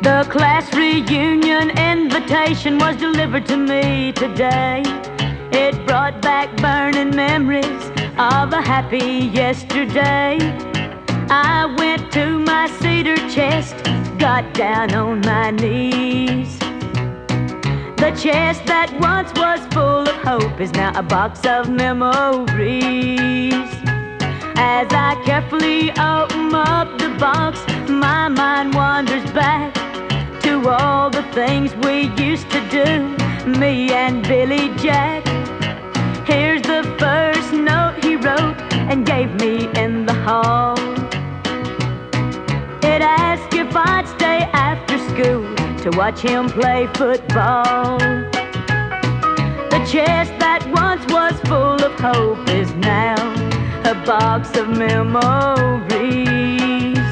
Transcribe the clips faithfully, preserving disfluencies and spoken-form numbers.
The class reunion invitation was delivered to me today. It brought back burning memories of a happy yesterday. I went to my cedar chest, got down on my knees. The chest that once was full of hope is now a box of memories. As I carefully open up the box, my mind wanders back to all the things we used to do, me and Billy Jack. Here's the first note he wrote and gave me in the hall. It asked if I'd stay after school to watch him play football. The chest that once was full of hope is now a box of memories.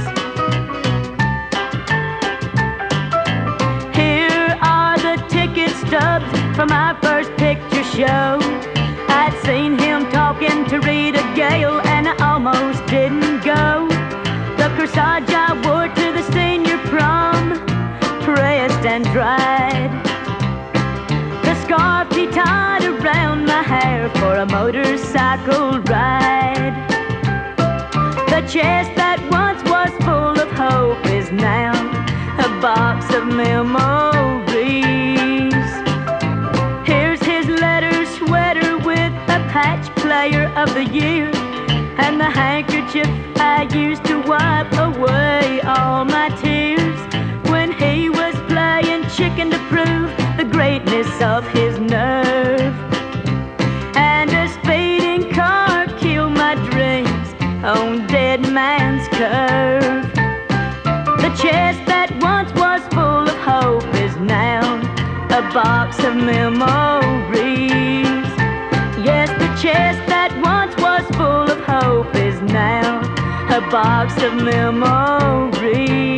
Here are the ticket stubs from my first picture show. I'd seen him talking to Rita Gale and I almost didn't go. The corsage I wore to the senior prom, pressed and dried. The scarf he tied around my hair for a motorcycle ride. The chest that once was full of hope is now a box of memories. Here's his letter sweater with a patch player of the year, and the handkerchief I used to wipe away all my tears when he was playing chicken to prove the greatness of his nerve. And a speeding car killed my dreams on Dead Man's Curve. The chest that once was full of hope is now a box of memories. Yes, the chest that once was full of hope is now a box of memories.